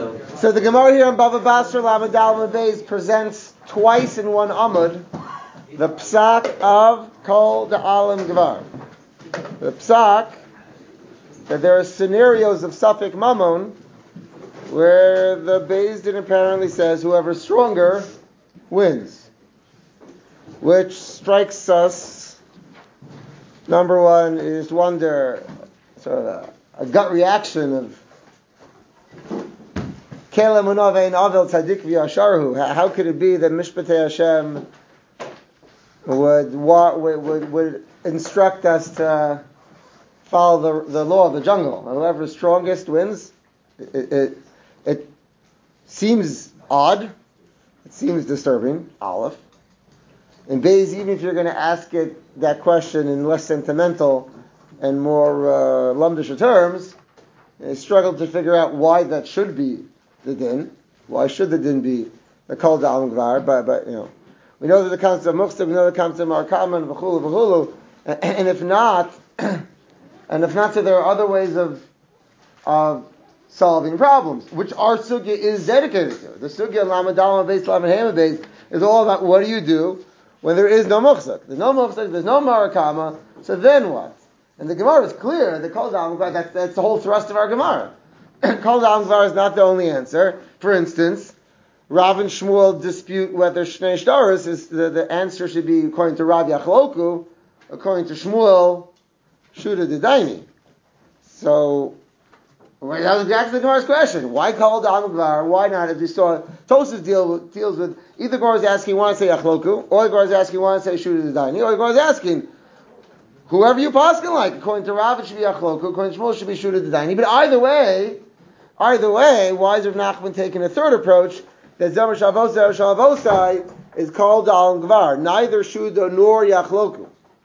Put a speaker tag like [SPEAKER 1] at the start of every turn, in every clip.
[SPEAKER 1] So the Gemara here in Bava Basra Lamed Daled Beis presents twice in one Amud the psak of Kol Da'alim Gvar. The psak that there are scenarios of Safek Mamon where the Beis Din apparently says whoever's stronger wins, which strikes us. Number one is to wonder, sort of a gut reaction of how could it be that Mishpatei Hashem would instruct us to follow the law of the jungle? Whoever is strongest wins. It seems odd. It seems disturbing. Aleph. And Beis, even if you're going to ask it that question in less sentimental and more lumdisher terms, they struggled to figure out why that should be the din. Why should the din be the Kol Da'alim Gvar? But we know that the concept of Mukhsab, we know the concept of Markaman, v'chulu, and if not, so there are other ways of solving problems, which our sugya is dedicated to. The sugya Lamed Daled Beis Lamed Hema Beis is all about what do you do when there is no Mukhsab. There's no Mukhsab, there's no Marakama, so then what? And the Gemara is clear, the Kol Da'alim Gvar, that's the whole thrust of our Gemara. Kol Da'alim Gvar is not the only answer. For instance, Rav and Shmuel dispute whether Shnei Shtaros is the answer should be according to Rav Yachloku, according to Shmuel, Shuda Dedaini. So, that was exactly the Gemara's question. Why Kol Da'alim Gvar? Why not? As we saw, Tosafos deals with either the Gemara is asking, want to say Yachloku, or the Gemara is asking, want to say Shuda Dedaini, or the Gemara is asking, whoever you paskin like, according to Rav it should be Yachloku, according to Shmuel it should be Shuda Dedaini. But either way, why is Rav Nachman taking a third approach that Zomer Shavosai is called Da'alim Gvar, neither Shuda nor Yachloku.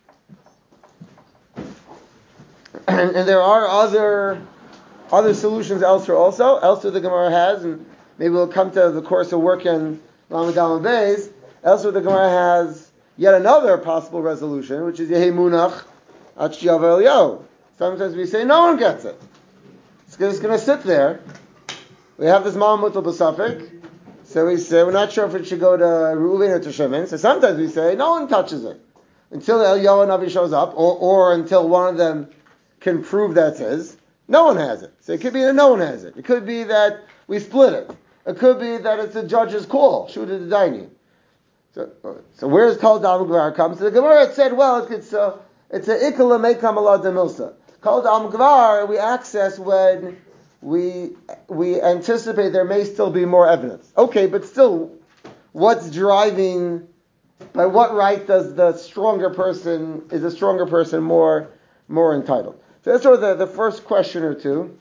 [SPEAKER 1] And there are other solutions elsewhere also. Elsewhere the Gemara has, and maybe we'll come to the course of work in Lamed Daled Beis. Elsewhere the Gemara has yet another possible resolution, which is Yehi Munach Ad Shi'avar Eliyahu. Sometimes we say no one gets it. It's just going to sit there. We have this Ma'am Mutal B'Safek, so we say we're not sure if it should go to Reuven or to Shimon. So sometimes we say no one touches it until Eliyahu Navi shows up, or until one of them can prove that's his. No one has it. So it could be that no one has it. It could be that we split it. It could be that it's a judge's call. Shuda Dedaini. So where is Kol Da'alim Gvar comes? So the Gemara had said, well, it's a Ikala Meikam Allah Demilsa. Kol Da'alim Gvar we access when we anticipate there may still be more evidence. Okay, but still, what's driving? By what right does is the stronger person more entitled? So that's sort of the first question or two.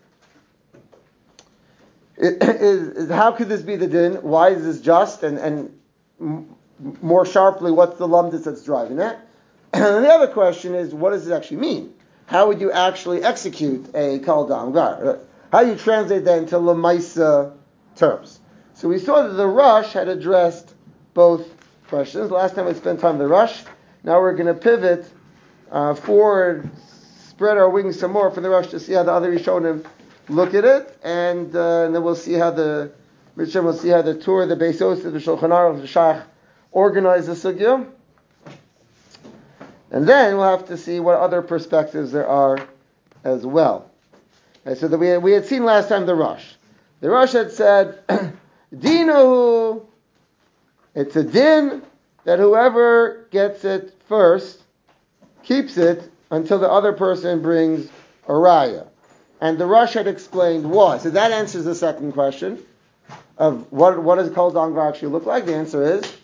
[SPEAKER 1] Is how could this be the din? Why is this just? And more sharply, what's the lumdus that's driving it? And the other question is, what does it actually mean? How would you actually execute a Kol Da'alim Gvar? How do you translate that into Lamaisa terms? So we saw that the Rush had addressed both questions. Last time we spent time on the Rush. Now we're going to pivot forward, spread our wings some more from the Rush to see how the other Rishonim look at it, and then we'll see how the tour of the Beis Yosef, the Shulchan Aruch, the Shach organize the sugya, and then we'll have to see what other perspectives there are as well. Okay, so we had seen last time the Rush. The Rush had said, Dinahu, it's a din that whoever gets it first keeps it until the other person brings a raya. And the Rush had explained why. So that answers the second question of what does Kol Da'alim Gvar actually look like? The answer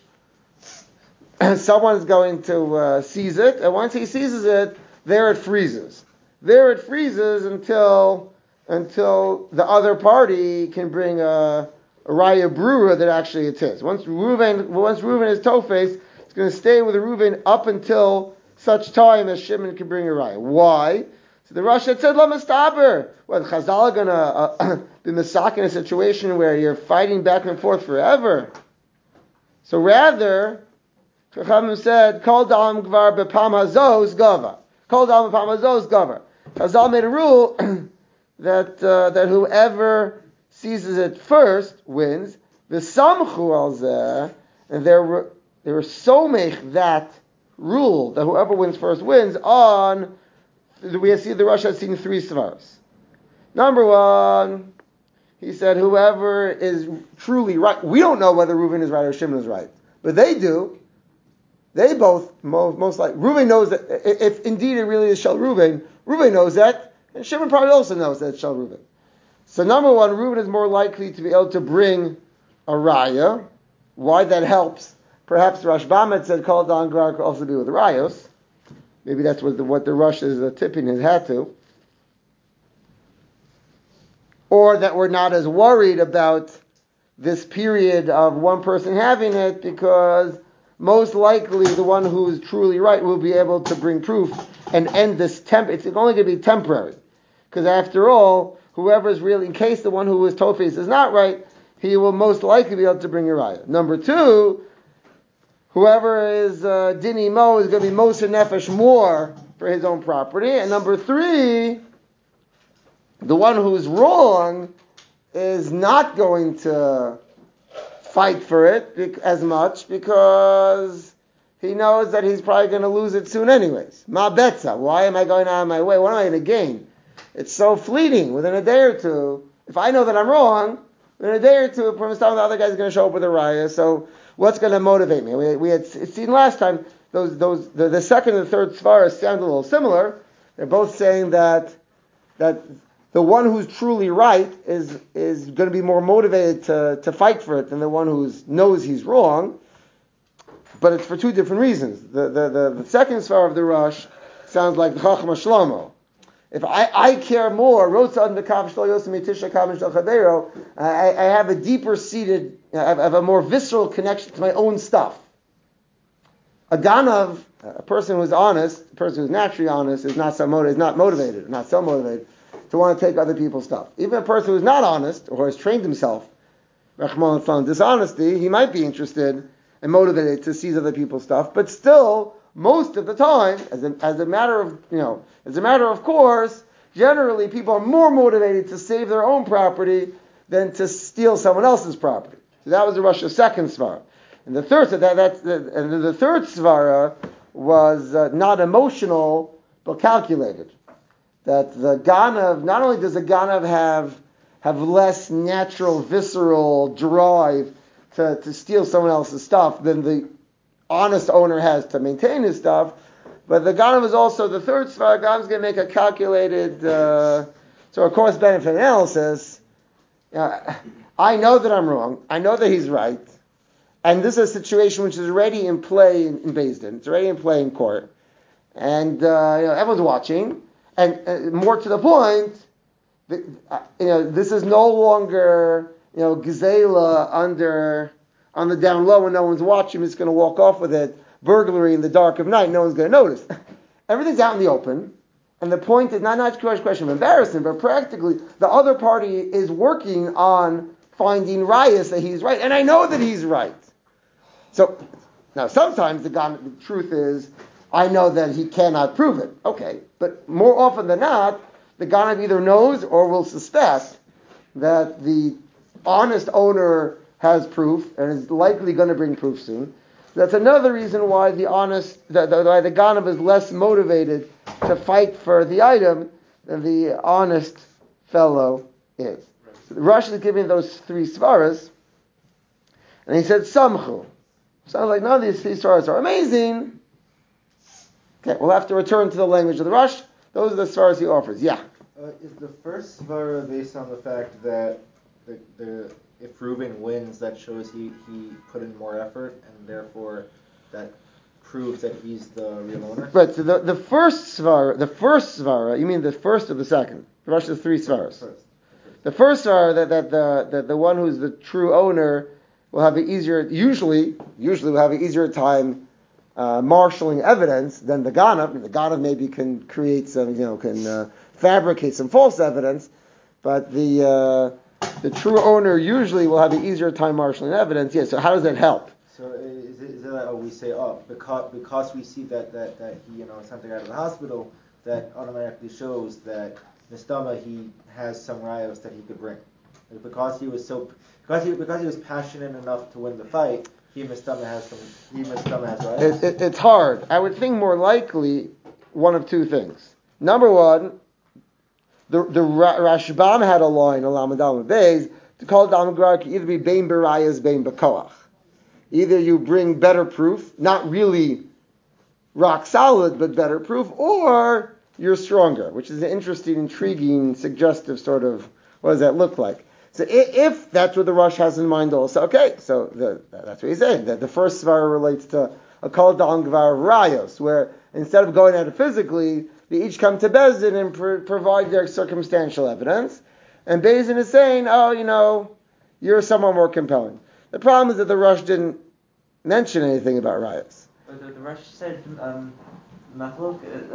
[SPEAKER 1] is someone is going to seize it, and once he seizes it, there it freezes. There it freezes until the other party can bring a raya brura that actually it is. Once Reuven is toe-faced, it's going to stay with Reuven up until such time as Shimon can bring a raya. Why? So the Rosh had said, Lamastaber. What, Chazal are going to be misak in a situation where you're fighting back and forth forever? So rather, Chachamim said, Kol Da'alim Gvar B'Pam Hazos Gava. Kol Da'alim B'Pam Hazos Gava. Chazal made a rule that whoever seizes it first wins. The samchu al zeh, and they were somech that rule that whoever wins first wins on. We see the Rosh has seen three svaras. Number one, he said whoever is truly right. We don't know whether Reuven is right or Shimon is right, but they do. They both most likely. Reuven knows that if indeed it really is Shel Reuven, Reuven knows that, and Shimon probably also knows that it's Shel Reuven. So number one, Reuven is more likely to be able to bring a raya. Why that helps? Perhaps Rashbam had said called on Grar could also be with rayos. Maybe that's what the Rosh is tipping his hat to. Or that we're not as worried about this period of one person having it because most likely the one who is truly right will be able to bring proof and end this it's only going to be temporary. Because after all, whoever is really, in case the one who is Tofes is not right, he will most likely be able to bring a raya. Number two, whoever is Dini Mo is going to be Moshe Nefesh more for his own property. And number three, the one who's wrong is not going to fight for it as much because he knows that he's probably going to lose it soon anyways. Ma betza, why am I going out of my way? What am I going to gain? It's so fleeting. Within a day or two, if I know that I'm wrong, within a day or two, from the other guy's going to show up with a raya. So what's going to motivate me? We had seen last time the second and the third svaras sound a little similar. They're both saying that the one who's truly right is going to be more motivated to fight for it than the one who knows he's wrong. But it's for two different reasons. The second svar of the Rosh sounds like the Chachma Shlomo. If I care more, I have a deeper seated, I have a more visceral connection to my own stuff. A ganav, a person who's honest, a person who's naturally honest, is not so motivated to want to take other people's stuff. Even a person who's not honest or has trained himself, Rahman al dishonesty, he might be interested and motivated to seize other people's stuff, but still, most of the time, as a matter of course, generally people are more motivated to save their own property than to steal someone else's property. So that was the Rosh's second svara. And the third, the third svara was not emotional but calculated. That the ganav, not only does the ganav have less natural, visceral drive to steal someone else's stuff than the honest owner has to maintain his stuff, but the ganav is also the third svara. Ganav is going to make a calculated, so a cost-benefit analysis. I know that I'm wrong. I know that he's right. And this is a situation which is already in play in Beis Din. It's already in play in court. And everyone's watching. And more to the point, this is no longer, gazela on the down low when no one's watching. It's going to walk off with it. Burglary in the dark of night. No one's going to notice. Everything's out in the open. And the point is not a question of embarrassment, but practically the other party is working on finding rayas that he's right. And I know that he's right. So, now sometimes the truth is, I know that he cannot prove it. Okay. But more often than not, the ganav either knows or will suspect that the honest owner has proof and is likely going to bring proof soon. That's another reason why the ganav is less motivated to fight for the item than the honest fellow is. So the Rosh is giving those three svaras, and he said samchu. Sounds like none of these three svaras are amazing. Okay, we'll have to return to the language of the Rosh. Those are the svaras he offers. Yeah.
[SPEAKER 2] Is the first svara based on the fact that if Reuven wins, that shows he put in more effort, and therefore that proves that he's the real owner?
[SPEAKER 1] Right. So the first svara, you mean the first or the second? The Rosh has three svaras. The first svara that the one who's the true owner will have usually will have an easier time marshaling evidence than the ganav. The ganav maybe can create some, can fabricate some false evidence, but the true owner usually will have an easier time marshaling evidence. Yeah. So how does that help?
[SPEAKER 2] So is it that we say, because we see that he something out of the hospital, that automatically shows that Nistama he has some rayos that he could bring? Like because he was passionate enough to win the fight, he mistama has right.
[SPEAKER 1] It's hard. I would think more likely one of two things. Number one, the Rashbam had a line, Alam Adam Beis, to call Dam Gvar can either be Bein Berayas, Bein Bekoach. Either you bring better proof, not really rock solid, but better proof, or you're stronger, which is an interesting, intriguing, suggestive sort of, what does that look like? So if that's what the Rosh has in mind also, okay, so that's what he's saying, that the first svara relates to a kol dam gvar rayos, where instead of going at it physically, they each come to Beis Din and provide their circumstantial evidence, and Beis Din is saying, you're somewhat more compelling. The problem is that the Rosh didn't mention anything about rayos.
[SPEAKER 3] But the Rosh said, Machlok,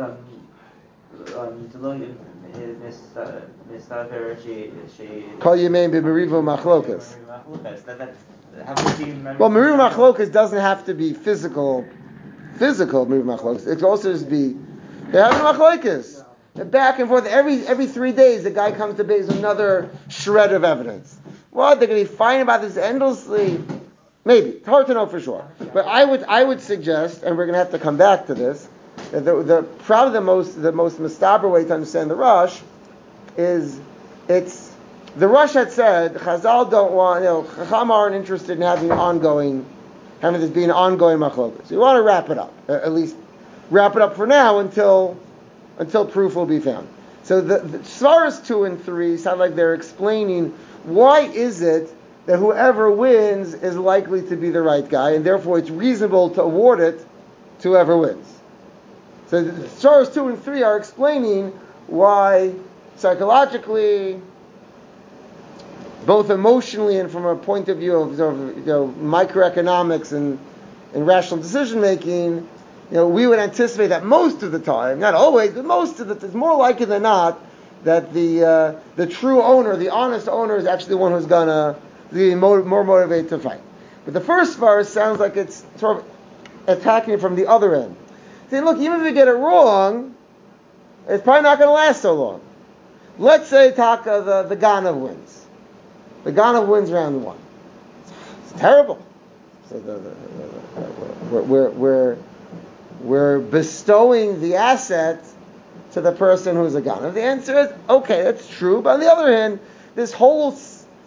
[SPEAKER 1] Kol Yemein b'Merivo Machlokas. Well, Merivo Machlokas doesn't have to be physical Merivo Machlokas. It can also just be they're having Machlokas. They're back and forth every 3 days. The guy comes to base with another shred of evidence. What, they're going to be fighting about this endlessly? Maybe. It's hard to know for sure. But I would suggest, and we're going to have to come back to this, that probably the most mustaber way to understand the Rosh is the Rosh had said Chazal don't want, Chacham aren't interested in having this be an ongoing machlokas. You want to wrap it up, at least wrap it up for now until proof will be found. So the Svaras 2 and 3 sound like they're explaining why is it that whoever wins is likely to be the right guy, and therefore it's reasonable to award it to whoever wins. So the Svaras 2 and 3 are explaining why psychologically, both emotionally and from a point of view of microeconomics and rational decision making, we would anticipate that most of the time, not always, but most of the time, it's more likely than not that the true owner, the honest owner, is actually the one who's gonna be more motivated to fight. But the first verse sounds like it's sort of attacking it from the other end. Saying, look, even if you get it wrong, it's probably not going to last so long. Let's say Taka, the Ganav wins. The Ganav wins round 1. It's terrible. So we're bestowing the asset to the person who's a Ganav. The answer is, okay, that's true. But on the other hand, this whole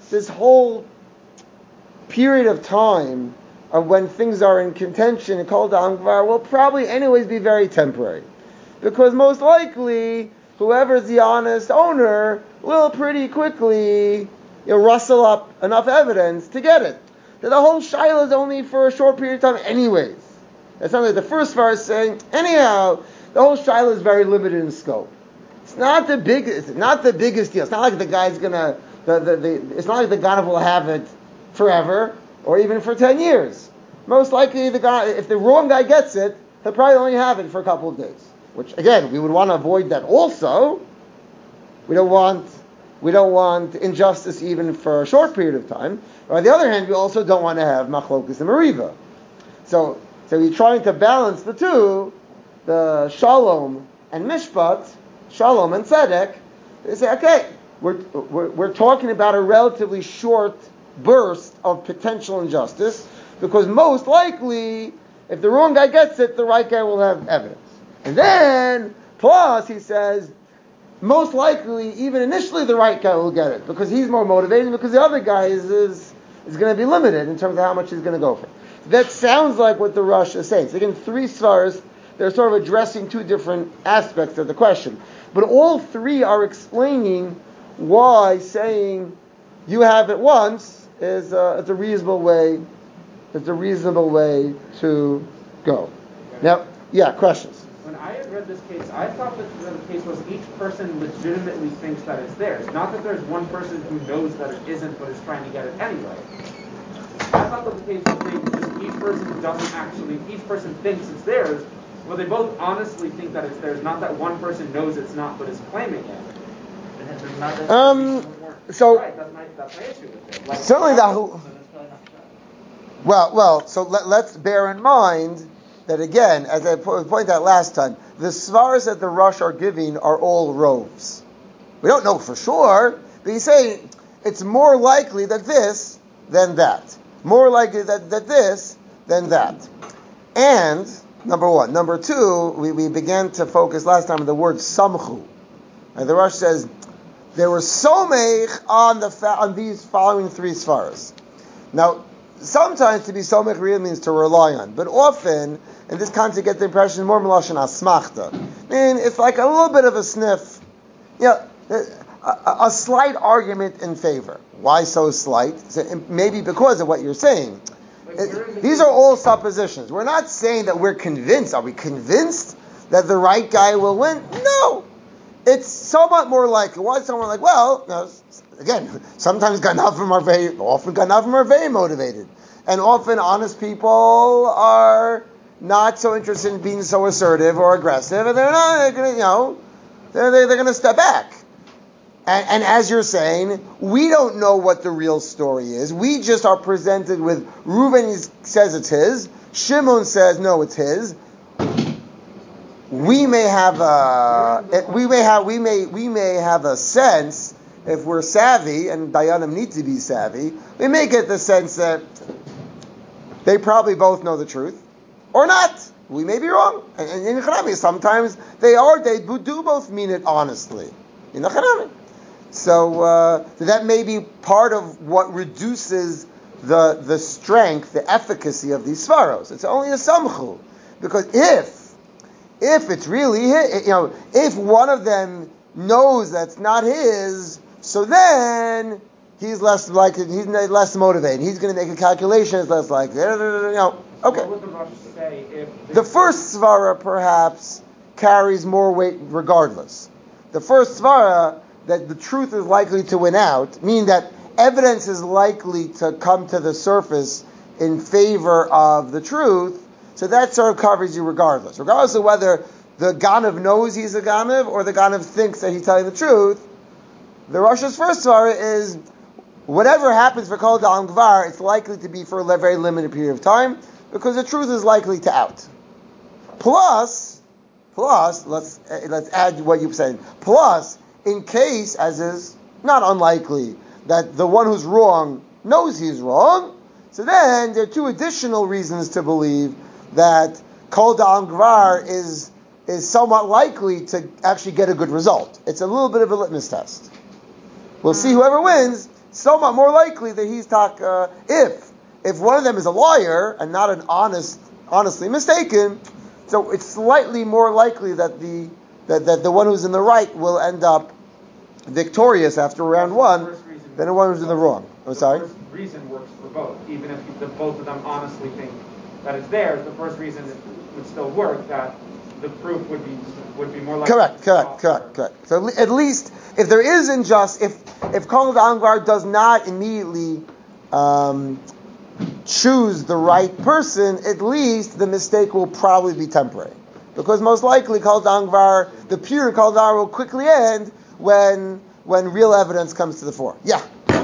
[SPEAKER 1] period of time of when things are in contention and kol dam gvar will probably anyways be very temporary. Because most likely, whoever's the honest owner will pretty quickly rustle up enough evidence to get it. That the whole shaila is only for a short period of time anyways. That's not like the first verse saying, anyhow, the whole shaila is very limited in scope. It's not the biggest deal. It's not like the guy's gonna, it's not like the Ganav will have it forever, or even for 10 years. Most likely, the guy, if the wrong guy gets it, he'll probably only have it for a couple of days. Which, again, we would want to avoid that also. We don't want injustice even for a short period of time. But on the other hand, we also don't want to have machlokas and meriva. So you're trying to balance the two, the shalom and mishpat, shalom and tzedek. They say, okay, we're talking about a relatively short burst of potential injustice, because most likely, if the wrong guy gets it, the right guy will have evidence. And then, plus, he says, most likely, even initially, the right guy will get it, because he's more motivated, because the other guy is going to be limited in terms of how much he's going to go for. That sounds like what the Rosh is saying. So again, 3 svaras, they're sort of addressing 2 different aspects of the question. But all 3 are explaining why saying you have it once is it's a reasonable way. It's a reasonable way to go. Now, questions.
[SPEAKER 4] When I had read this case, I thought that the case was each person legitimately thinks that it's theirs. Not that there's one person who knows that it isn't but is trying to get it anyway. I thought that the case was each person thinks it's theirs, but they both honestly think that it's theirs, not that one person knows it's not but is claiming it.
[SPEAKER 1] So
[SPEAKER 4] right, that's my issue with it.
[SPEAKER 1] Certainly so let's bear in mind that again, as I pointed out last time, the svaras that the Rosh are giving are all roves. We don't know for sure, but he's saying it's more likely that this than that. More likely that this than that. And, number one. Number two, we began to focus last time on the word samchu. And the Rosh says, there was somech on these following three svaras. Now, sometimes to be somech really means to rely on, but often, in this context, you get the impression more melashon asmachta. I mean, it's like a little bit of a sniff, a slight argument in favor. Why so slight? So maybe because of what you're saying. These are all suppositions. We're not saying that we're convinced. Are we convinced that the right guy will win? No. It's somewhat more likely. Why is someone like, well, again, sometimes ganavim are very motivated. And often honest people are not so interested in being so assertive or aggressive, and they're not going to, they're going to step back. And as you're saying, we don't know what the real story is. We just are presented with Reuben says it's his, Shimon says no, it's his. We may have a sense, if we're savvy, and Dayanim need to be savvy, we may get the sense that they probably both know the truth, or not. We may be wrong. And in Chanami, sometimes they do both mean it honestly. In the Chanami. So that may be part of what reduces the strength, the efficacy of these svaros. It's only a samchu. Because if it's really his, if one of them knows that's not his, so then he's less likely, he's less motivated. He's going to make a calculation, it's less likely. Okay.
[SPEAKER 4] What would the Rosh say if
[SPEAKER 1] the first svara perhaps carries more weight regardless. The first svara, that the truth is likely to win out, meaning that evidence is likely to come to the surface in favor of the truth, so that sort of covers you regardless. Regardless of whether the Ganav knows he's a Ganav or the Ganav thinks that he's telling the truth, the Rosh's first svara is whatever happens for Kol Da'am Gvar, it's likely to be for a very limited period of time because the truth is likely to out. Plus, let's add what you've said. Plus, in case, as is not unlikely, that the one who's wrong knows he's wrong, so then there are two additional reasons to believe that Kol Da'am Gvar is somewhat likely to actually get a good result. It's a little bit of a litmus test. We'll see whoever wins, somewhat more likely that he's if one of them is a liar and not an honestly mistaken, so it's slightly more likely that the one who's in the right will end up victorious after round one than the one who's in the wrong. I'm sorry?
[SPEAKER 4] The first reason works for both. Even if both of them honestly think that it's theirs, the first reason would still work, that the proof would be more likely.
[SPEAKER 1] Correct. So at least if there is if Kol Da'am Gvar does not immediately choose the right person, at least the mistake will probably be temporary. Because most likely Kol Da'am Gvar, the pure Kol Da'am will quickly end when real evidence comes to the fore. Yeah.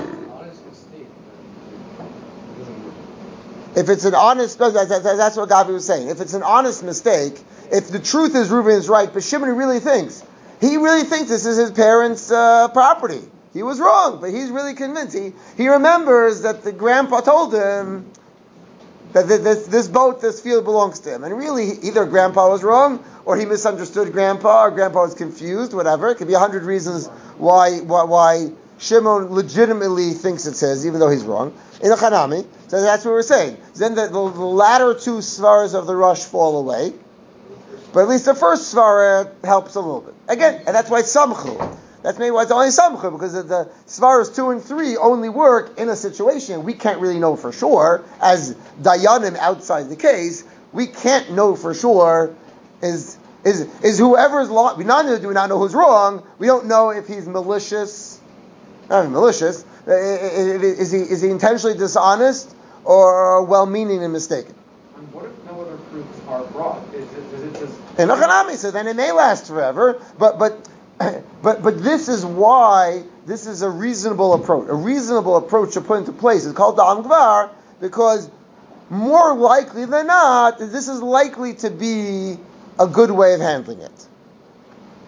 [SPEAKER 1] If it's an honest, that's what Gavi was saying. If it's an honest mistake, if the truth is Reuben is right, but Shimon really thinks this is his parents' property. He was wrong, but he's really convinced. He remembers that the grandpa told him that this field belongs to him. And really, either grandpa was wrong, or he misunderstood grandpa, or grandpa was confused, whatever. It could be 100 reasons why Shimon legitimately thinks it's his, even though he's wrong. In a Chanami. So that's what we're saying. Then the latter two svaras of the Rosh fall away. But at least the first svara helps a little bit. Again, and that's why it's samchu. That's maybe why it's only samchu, because the svaras 2 and 3 only work in a situation we can't really know for sure. As dayanim outside the case, we can't know for sure is whoever's law. We not only do we not know who's wrong, we don't know if he's malicious. Not even malicious. Is he intentionally dishonest or well-meaning and mistaken?
[SPEAKER 4] And what if no other proofs are brought? Does it just?
[SPEAKER 1] In Achanami, so then it may last forever. But this is why this is a reasonable approach. A reasonable approach to put into place is called Da'am Gvar, because more likely than not, this is likely to be a good way of handling it.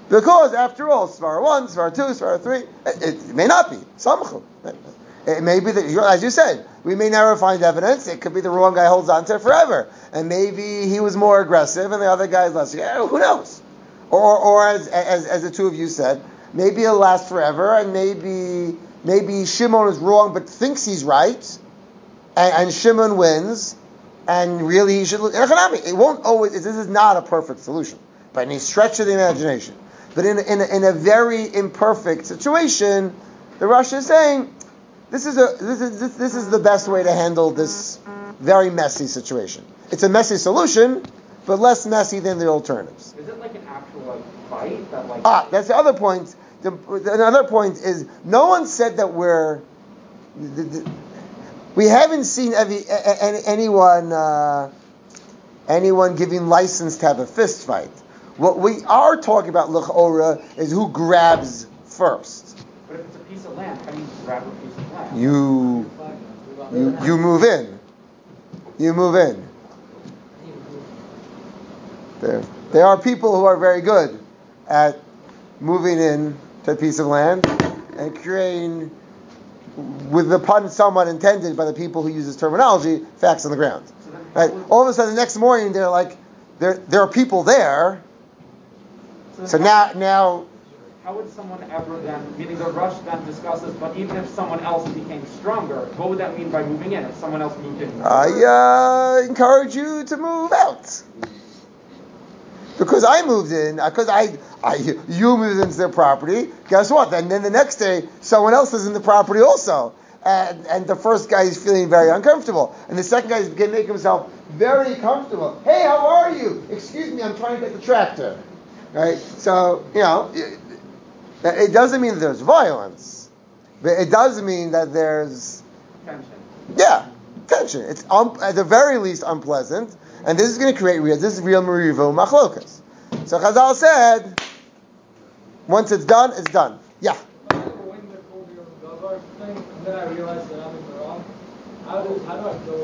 [SPEAKER 1] Because after all, Svara 1, Svara 2, Svara 3, it may not be. Samchu. It may be that, as you said, we may never find evidence. It could be the wrong guy holds on to it forever. And maybe he was more aggressive and the other guy is less. Yeah, who knows? Or as the two of you said, maybe it'll last forever and maybe Shimon is wrong but thinks he's right and Shimon wins and really he should look. It won't always, this is not a perfect solution by any stretch of the imagination. But in a very imperfect situation, the Rosh is saying, this is the best way to handle this very messy situation. It's a messy solution, but less messy than the alternatives.
[SPEAKER 4] Is it like an actual fight that
[SPEAKER 1] That's the other point. Another point is no one said that we haven't seen anyone giving license to have a fist fight. What we are talking about, l'chora, is who grabs first.
[SPEAKER 4] But if it's a piece of land, how do you grab a piece of land?
[SPEAKER 1] You move in. You move in. There are people who are very good at moving in to a piece of land and creating, with the pun somewhat intended by the people who use this terminology, facts on the ground. Right? All of a sudden, the next morning, they're like, there are people there. So now.
[SPEAKER 4] How would someone ever then, meaning the Rosh then discusses, but even if someone else became stronger, what would that mean by moving in? If someone else moved in?
[SPEAKER 1] I encourage you to move out. Because I moved in, you moved into their property. Guess what? And then the next day, someone else is in the property also, and the first guy is feeling very uncomfortable, and the second guy is going to make himself very comfortable. Hey, how are you? Excuse me, I'm trying to get the tractor. Right? So it doesn't mean that there's violence, but it does mean that there's
[SPEAKER 4] tension.
[SPEAKER 1] Yeah, tension. It's at the very least unpleasant. And this is going to create real merivo machlokas. So Chazal said, once it's done, it's done. Yeah.
[SPEAKER 5] Then I realized that I'm in the wrong. How do I go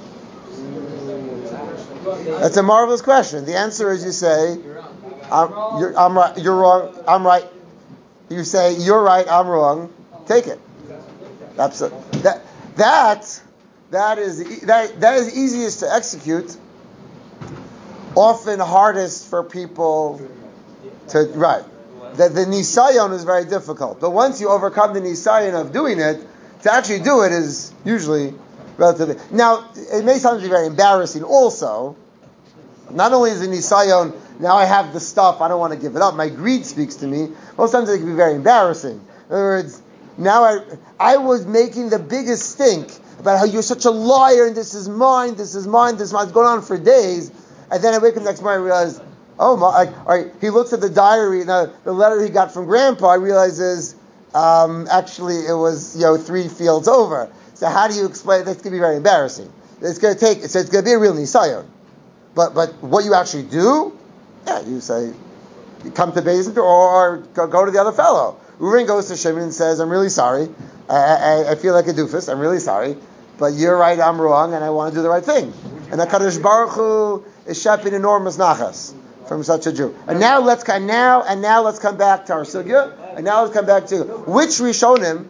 [SPEAKER 5] about?
[SPEAKER 1] That's a marvelous question. The answer is you say, I'm right. You're wrong. I'm right. You say you're right. I'm wrong. Take it. Absolutely. That is easiest to execute. Often hardest for people to, right. The nisayon is very difficult. But once you overcome the nisayon of doing it, to actually do it is usually relatively. Now, it may sometimes be very embarrassing also. Not only is the nisayon, now I have the stuff, I don't want to give it up, my greed speaks to me. Most times it can be very embarrassing. In other words, now I was making the biggest stink about how you're such a liar and this is mine, it's going on for days. And then I wake up the next morning and realize, all right, he looks at the diary, the letter he got from Grandpa, realizes, actually it was, 3 fields over. So how do you explain? That's going to be very embarrassing. It's going to be a real nisayon. But what you actually do, you say, you come to Beis or go to the other fellow. Reuven goes to Shimon and says, I'm really sorry. I feel like a doofus. I'm really sorry. But you're right, I'm wrong, and I want to do the right thing. And HaKadosh Baruch Hu is shepherding enormous nachas from such a Jew. And now let's come back to our sugya. And now let's come back to which Rishonim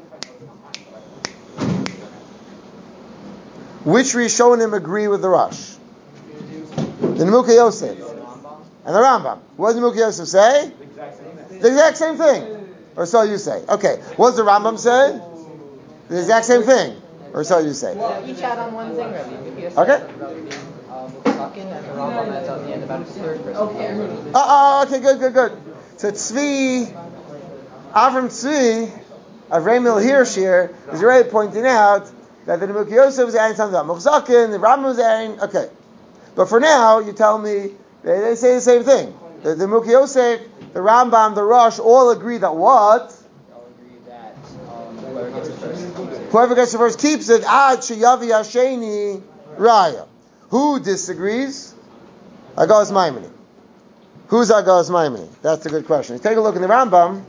[SPEAKER 1] agree with the Rosh? The Nimukei Yosef and the Rambam. What does Nimukei Yosef say? The exact same thing. Or so you say. Okay. What does the Rambam say? The exact same thing. Or so you say.
[SPEAKER 6] Well, each add on one thing, Rabbi.
[SPEAKER 1] Okay.
[SPEAKER 6] And the Rambam adds on the end about his third person.
[SPEAKER 1] Okay, good. So Avram Tzvi, Avremil Hirshir, is already pointing out that the Nimukei Yosef is adding something about Muchzakin, the Rambam is adding, okay. But for now, you tell me, they say the same thing. The Nimukei Yosef, the Rambam, the Rosh, all agree that what? Whoever gets the first keeps it. Ad sheyavi hasheni raya. Who disagrees? Agas Maimoni. Who's Agas Maimoni? That's a good question. Take a look in the Rambam.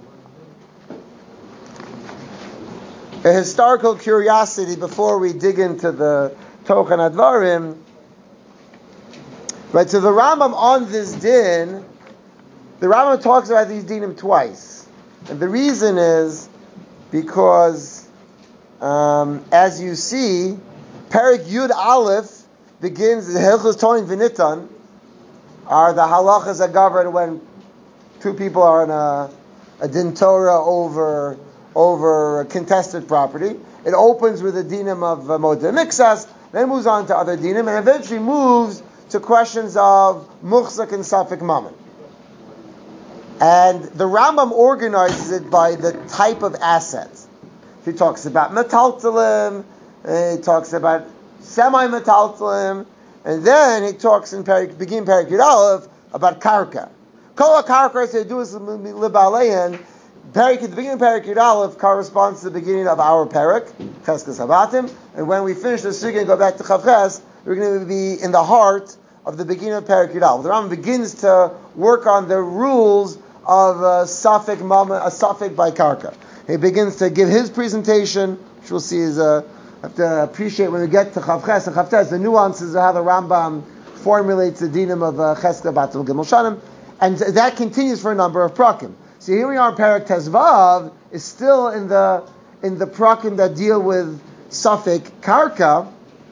[SPEAKER 1] A historical curiosity before we dig into the Tochen Advarim. Right, so the Rambam on this din, the Rambam talks about these dinim twice. And the reason is because, as you see, Perek Yud Aleph begins, the Hilchos Toin V'Nitan are the halachas that govern when two people are in a din Torah over a contested property. It opens with the dinim of Modeh Mixas, then moves on to other dinim, and eventually moves to questions of Muchzak and Safek Mammon. And the Rambam organizes it by the type of assets. He talks about metaltalim, he talks about semi-metaltalim, and then he talks in begin Perek Yud Aleph about karka. Kol karka to do is libalein. At the beginning of Perek Yud Aleph corresponds to the beginning of our Perek Cheskes Habatim, and when we finish the sugya and go back to Chavches, we're going to be in the heart of the beginning of Perek Yud Aleph. The Rambam begins to work on the rules of a Safek by karka. He begins to give his presentation, which we'll see is have to appreciate when we get to Chavches and Chavtes, the nuances of how the Rambam formulates the dinim of Cheskes Habatim Gimel Shanim, and that continues for a number of prakim. So here we are in Perek Tezvav, is still in the prakim that deal with Safek Karka,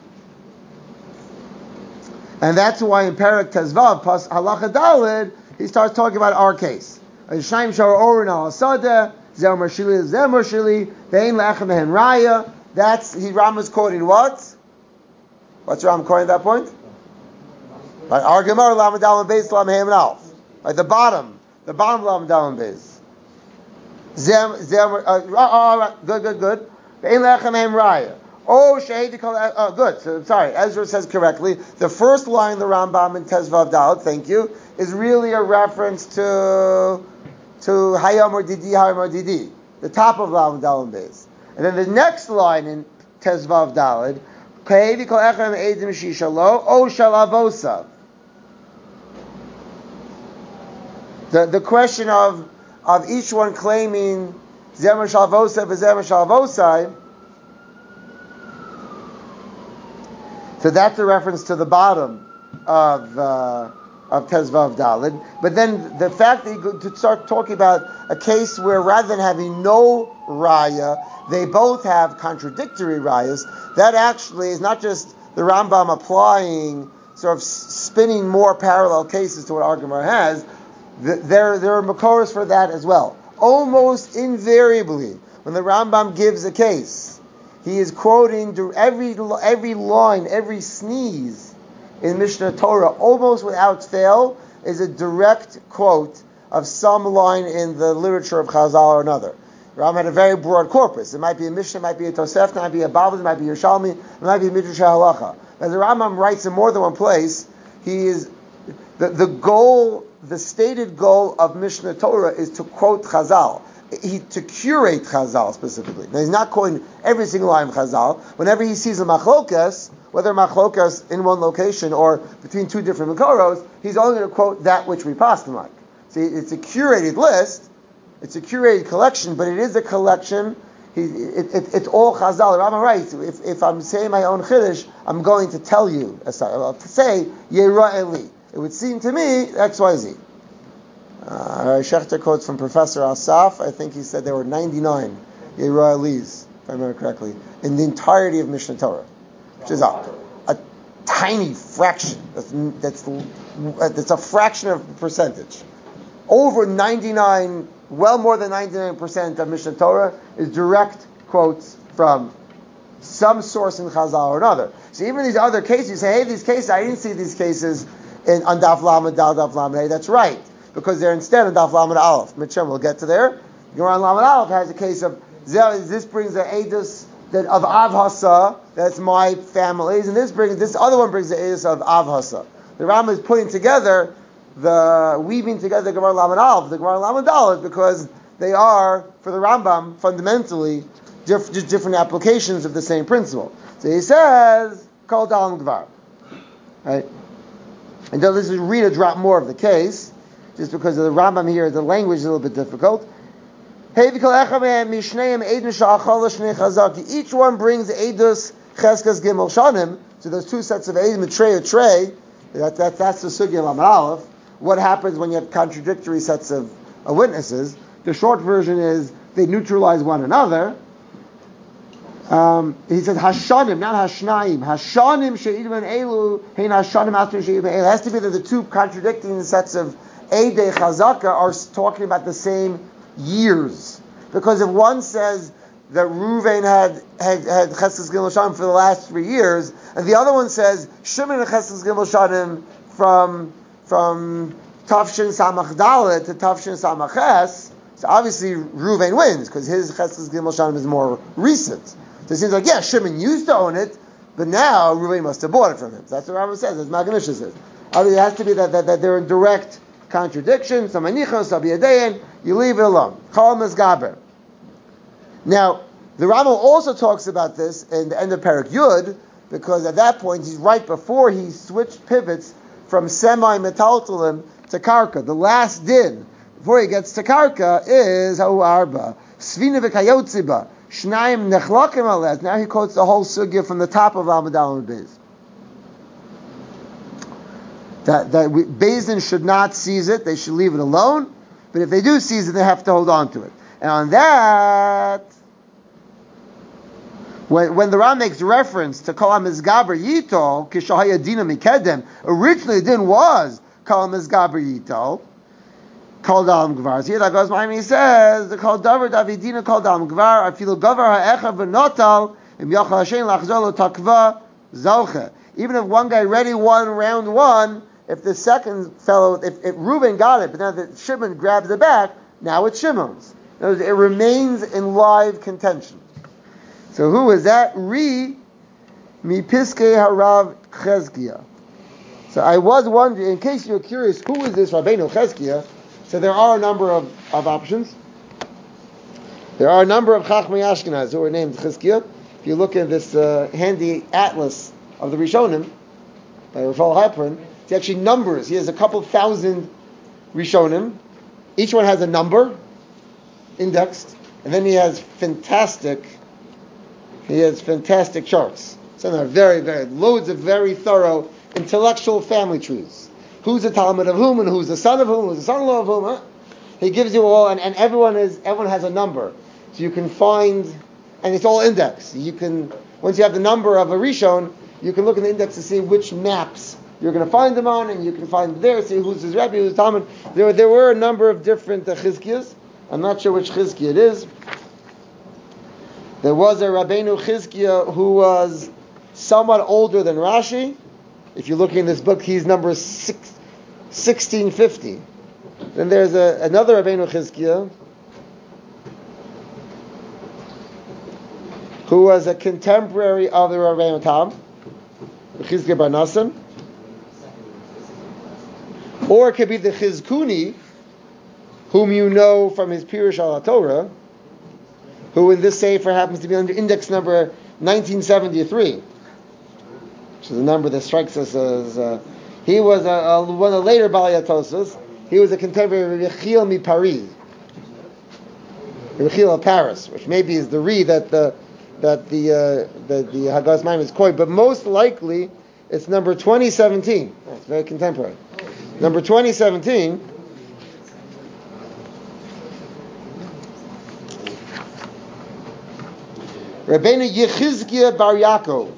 [SPEAKER 1] and that's why in Perek Tezvav, Pas Halacha Daled, he starts talking about our case. Shaim Shor Orin Al Asadeh, Zer Mershili, Vein Lechem Hen Raya. That's Rambam's quoting what? What's Rambam quoting at that point? Right, our Gemara Lamed Dalam Beis Lam Hem and Alf. Right, the bottom of Lamed Dalam Beis. Good. Vein Lechem Hen Raya. Oh, Shahid Kol. Good. So, sorry, Ezra says correctly. The first line of the Rambam in Tezvav Dalet, thank you, is really a reference to Hayam or Didi, the top of Lamed Dalam Beis. And then the next line in Tezvav Daled, Kahevi Kol Echem Eidim Shishalo, O Shalavosa. The question of each one claiming Zemer Shalavosa v'Zemer Shalavosai. So that's a reference to the bottom of Tezvav Daled. But then the fact that you to start talking about a case where rather than having no raya, they both have contradictory rayas, that actually is not just the Rambam applying, sort of spinning more parallel cases to what our Gemara has. There are makoros for that as well. Almost invariably, when the Rambam gives a case, he is quoting every line, every sneeze in Mishnah Torah, almost without fail, is a direct quote of some line in the literature of Chazal or another. Rambam had a very broad corpus. It might be a Mishnah, it might be a Tosefta, it might be a Bavli, it might be a Yerushalmi, it might be a Midrash HaHalacha. As the Rambam writes in more than one place, he is the stated goal of Mishnah Torah is to quote Chazal. To curate Chazal specifically. Now he's not quoting every single line of Chazal. Whenever he sees a machlokas, whether machlokas in one location or between two different makoros, he's only going to quote that which we pass them like. See, it's a curated list, it's a curated collection, but it is a collection. It's all Chazal. Rambam writes, if I'm saying my own chiddush, I'm going to tell you, to say Yera Eli. It would seem to me X, Y, Z. Schechter quotes from Professor Asaf. I think he said there were 99 Yera Elis, if I remember correctly, in the entirety of Mishnah Torah, which is a tiny fraction. That's a fraction of a percentage. Over 99, well more than 99% of Mishnah Torah is direct quotes from some source in Chazal or another. So even these other cases, you say, hey, these cases, I didn't see these cases on Daf Lamed Dal, Daf Lamed Hey. That's right, because they're instead of Daf Lamed Aleph. Mitzvah, we'll get to there. Gemara Lamed Aleph has a case of, this brings the Eidos of Av Hasa, that's my family's, and this other one brings the Eidos of Av Hasa. The Rambam is putting together, weaving together the Gemara Lamed Aleph, the Gemara Lamed Aleph, because they are, for the Rambam, fundamentally just different applications of the same principle. So he says, Kol Dalam Gvar. Right? And then let's read a drop more of the case, just because of the Rambam here, the language is a little bit difficult. Each one brings Eidus Cheskes Gimel Shanim, so those two sets of Eidim, Trey. That's the Sugya Lamed Aleph. what happens when you have contradictory sets of witnesses. The short version is they neutralize one another. He said Hashanim, not Hashnaim. Hashanim she'idman elu hein Hashanim atun she'idman elu. It has to be that the two contradicting sets of Eidei Chazaka are talking about the same years. Because if one says that Reuven had Chesed Gimel Shanim for the last 3 years, and the other one says Shimon had Chesed Gimel Shanim from Tafshin Samach Dalet to Tafshin Samach Ches, so obviously Reuven wins because his Chesed Gimel Shanim is more recent. So it seems like, yeah, Shimon used to own it, but now Reuven must have bought it from him. So that's what Rambam says, as Magen Mishnah says. Obviously, it has to be that they're in direct contradiction. So manichos, sabiyadein, you leave it alone. Chol mezgaber. Now, the Rambam also talks about this in the end of Perek Yud, because at that point, he's right before he switched pivots from semi-metaltalim to karka. The last din, before he gets to karka, is ha'u arba. Svina v'kayotziba. Shnaim nechlakim alez. Now he quotes the whole sugya from the top of Amud Aleph Beis. That Beis Din should not seize it; they should leave it alone. But if they do seize it, they have to hold on to it. And on that, when the Ram makes reference to Kol HaMizgaber Yitol Kishahaya Dina Mikedem, originally the din was Kol HaMizgaber Yitol. Kol Dalam Gvar. So here that goes. He says the Kol Davar Davidina Kol Dalam Gvar. I feel Gavar Ha'echa V'Notal Im Yochel Hashem Lachzol Takva Zalche. Even if one guy already won round one, if the second fellow, if Reuben got it, but now that Shimon grabs it back, now it's Shimon's. In other words, it remains in live contention. So who is that? Mi Piskei Harav Chezkiah. So I was wondering, in case you're curious, who is this Rabbeinu Chezkiah? So there are a number of options. There are a number of Chachmei Ashkenaz who are named Chizkiah. If you look at this handy atlas of the Rishonim by Rafal Halperin, he actually numbers. He has a couple thousand Rishonim. Each one has a number indexed, and then he has fantastic charts. So there are very loads of very thorough intellectual family trees. Who's the Talmud of whom, and who's the son of whom, who's the son-in-law of whom? Huh? He gives you all, and everyone has a number, so you can find, and it's all indexed. You can, once you have the number of a Rishon, you can look in the index to see which maps you're going to find them on, and you can find there, see who's his Rebbe, who's his Talmud. There were a number of different Chizkiyas. I'm not sure which Chizkiya it is. There was a Rabbeinu Chizkiya who was somewhat older than Rashi. If you look in this book, he's number 1650. Then there's another Rabbeinu Chizkiya who was a contemporary of the Rabbeinu Tam, Chizkiya Bar Nasim. Or it could be the Chizkuni, whom you know from his Pirush al Torah, who in this sefer happens to be under index number 1973, which is a number that strikes us as he was one of the later Balei Tosfos. He was a contemporary of Yechiel mi Paris, Yechiel of Paris, which maybe is the re that the Haggas Maim is quoted, but most likely it's number 2017. It's very contemporary. Number 2017. Rabbeinu Yechizkiah Bar Yaakov.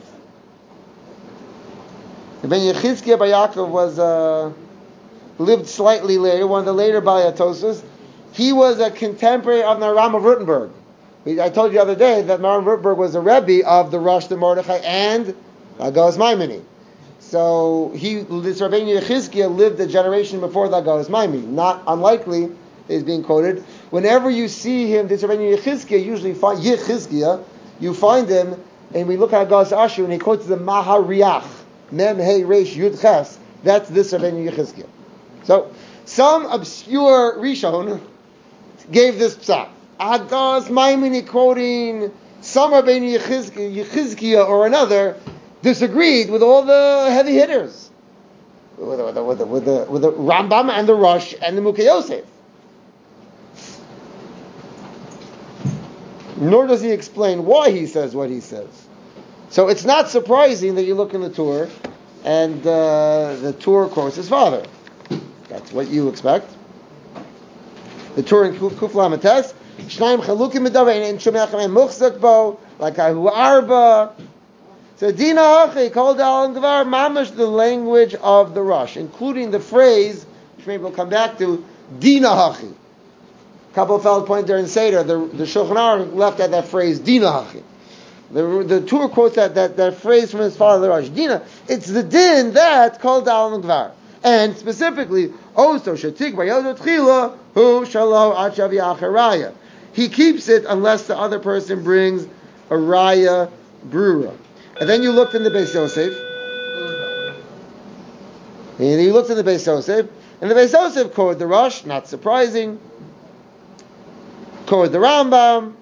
[SPEAKER 1] Rabbeinu Yechizkiah Bar Yaakov was lived slightly later, one of the later Balei Tosfos. He was a contemporary of the Maharam of Rutenberg. I told you the other day that Maharam of Rutenberg was a Rebbe of the Rosh the Mordechai and Haggas Maimoni. So this Rabbeinu Yechizkiah lived a generation before the Haggas Maimoni. Not unlikely is being quoted. Whenever you see him, this Rabbeinu Yechizkiah, you find him, and we look at Haggas Asher, and he quotes the Mahariach, Mem Hey Reish Yud Ches. That's this Rabbeinu Yechizkiah. So some obscure Rishon gave this psak. Haggas Maimoni quoting some Rabbeinu Yechizkiah or another disagreed with all the heavy hitters, with the Rambam and the Rosh and the Mukhe Yosef. Nor does he explain why he says what he says. So it's not surprising that you look in the Torah, and the Torah quotes his father. That's what you expect. The Tur in Kuf Lamates. Shnaim chalukim medarein and shumechem muchzak bo like ahu arba. So dina hachi called al and dvar mamash the language of the Rush, including the phrase which maybe we'll come back to dina hachi. Couple of fellows point there in Seder. The Shulchan Aruch left at that phrase dina hachi. The Tur quotes that phrase from his father the Rush. Dina. It's the din that called al and dvar, and specifically also shatik bayodot chila hu shalo achav yacharaya. He keeps it unless the other person brings a raya brura. And then you looked in the Beis Yosef. And you looked in the Beis Yosef. And the Beis Yosef quoted the Rush, not surprising. Quoted the Rambam.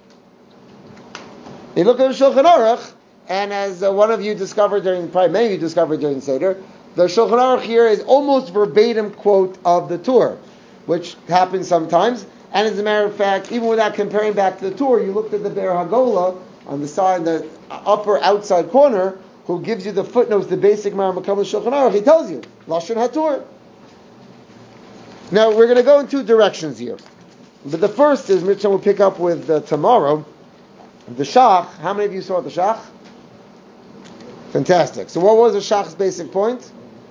[SPEAKER 1] You look at the Shulchan Aruch, and as one of you discovered probably many of you discovered during Seder, the Shulchan Aruch here is almost verbatim quote of the Tur, which happens sometimes. And as a matter of fact, even without comparing back to the Tur, you looked at the Be'er Hagola on the side, the upper outside corner, who gives you the footnotes, the basic Maram Makam Shulchan Aruch. He tells you Lashon HaTur. Now we're going to go in two directions here, but the first is Mitchell will pick up with tomorrow. The Shach. How many of you saw the Shach? Fantastic. So what was the Shach's basic point?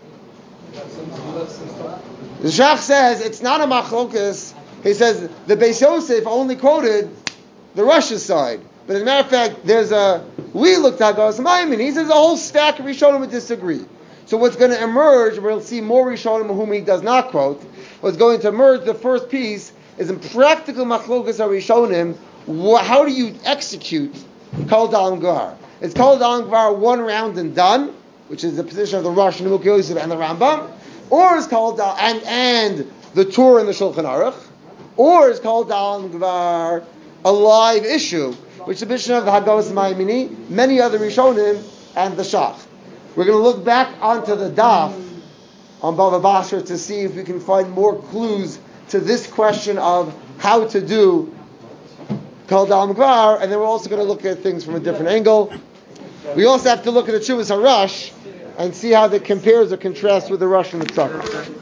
[SPEAKER 1] The Shach says it's not a machlokas. He says the Beis Yosef only quoted the Rush's side. But as a matter of fact, we looked at Haggadah Maimin. He says a whole stack of Rishonim would disagree. So what's going to emerge, we'll see more Rishonim whom he does not quote. What's going to emerge, the first piece, is in practical machlokas Rishonim, how do you execute Kol Dal Gvar? It's Kol Dal Gvar one round and done, which is the position of the Rosh and the Yosef and the Rambam, or is Kol Dal and the Tur and the Shulchan Aruch, or is Kol Dal Gvar a live issue, which is the position of the Haggadah Maimini, many other Rishonim, and the Shach. We're going to look back onto the Daf on Bava Basra to see if we can find more clues to this question of how to do Kol Dal Gvar, and then we're also going to look at things from a different angle. We also have to look at the Chuvas HaRush and see how that compares or contrasts with the Rush and the Tzachar.